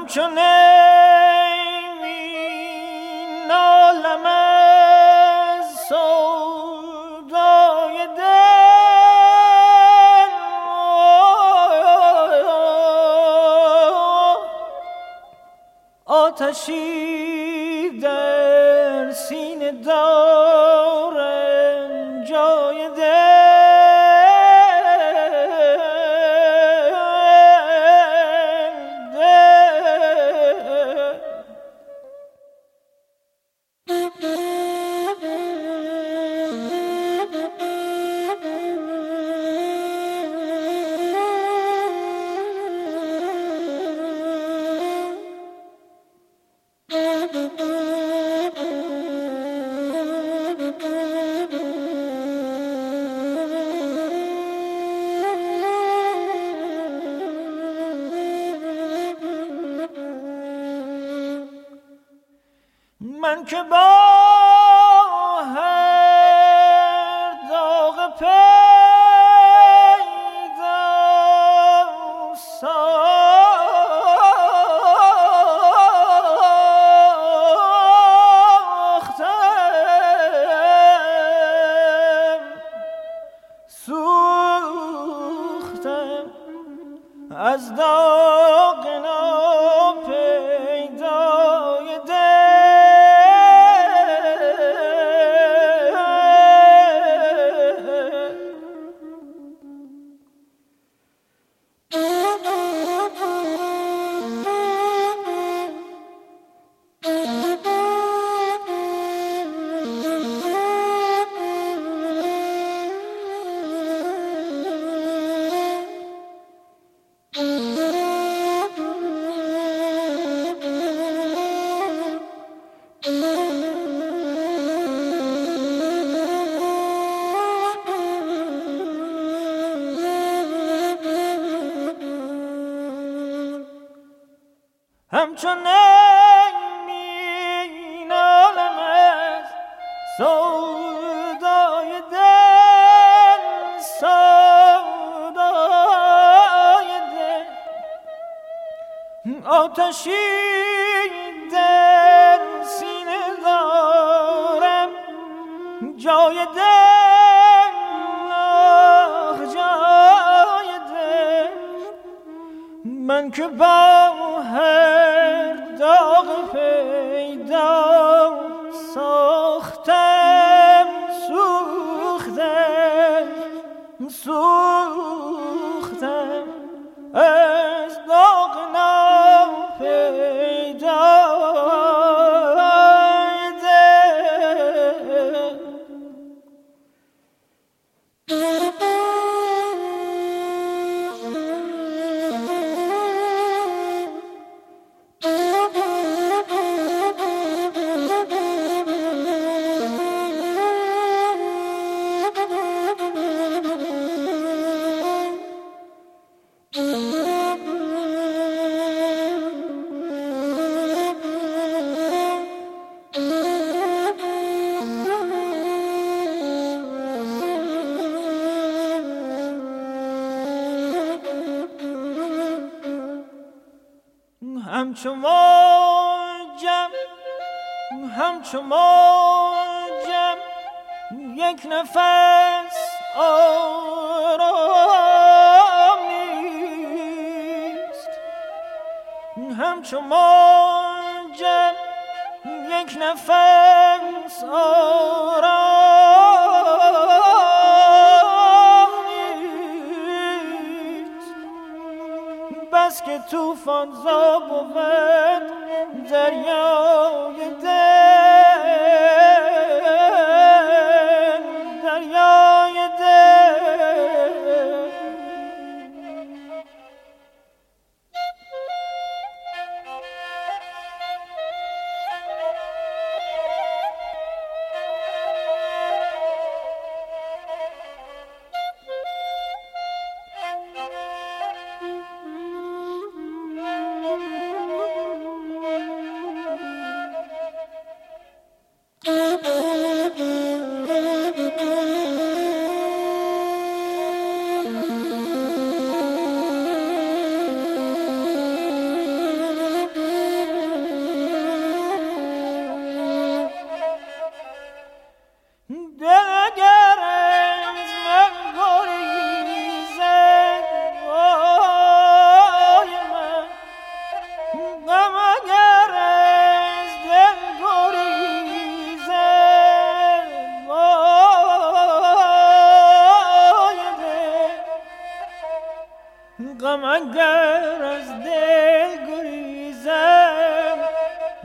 همچون نمی نالم از سودای دل، آتشی در سینه دارم جای دل. من که با هر داغ پیدا سوختم از داغ ناپیدای دل. همچون نمی نالم از سودای دل، سودای دل، آتشی در سینه دارم جای دل، جای دل. من که با هر داغ پیدا ساختم سوختم سوختم از داغ ناپیدای دل. همچو موجم یک نفس آرام نیست. همچو موجم یک نفس آرام نیست. بس که طوفان زا بود دریای دل، دریای دل.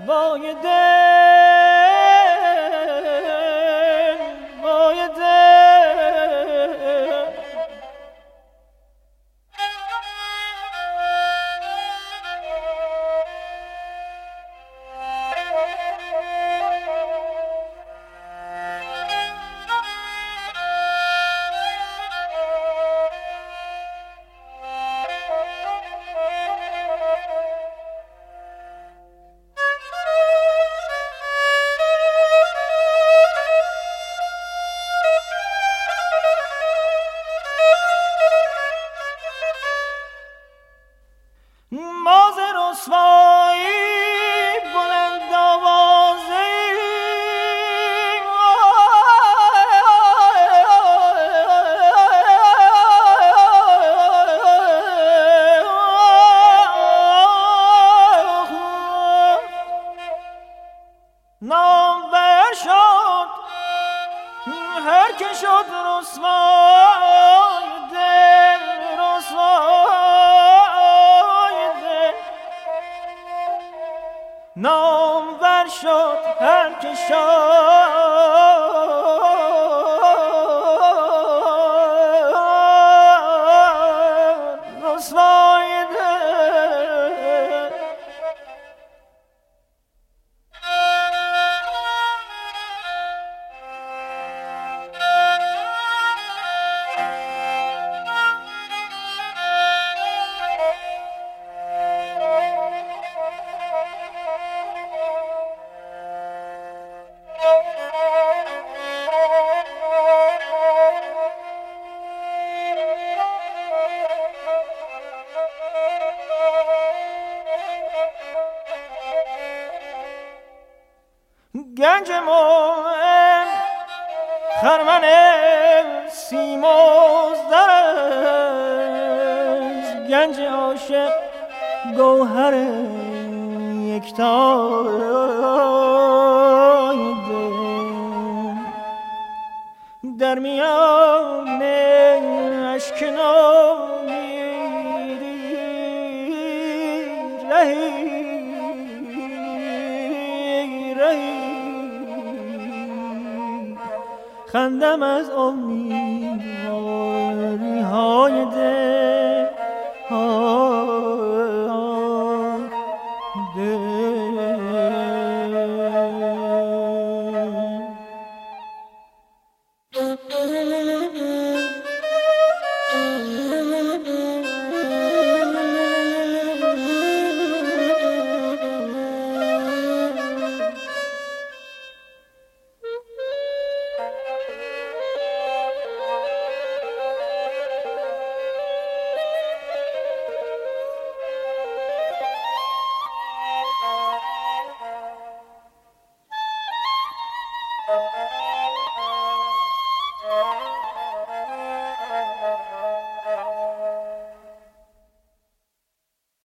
وای دل وای دل نامور شد هر که شد رسوای دل رسوای دل نامور شد هر که شد رسوای دل گنج مومن خرمن سیمزده است گنج عاشق گوهر یکتای دل در میان اشک نامیدی رهی خندم از امیدواری های دل دل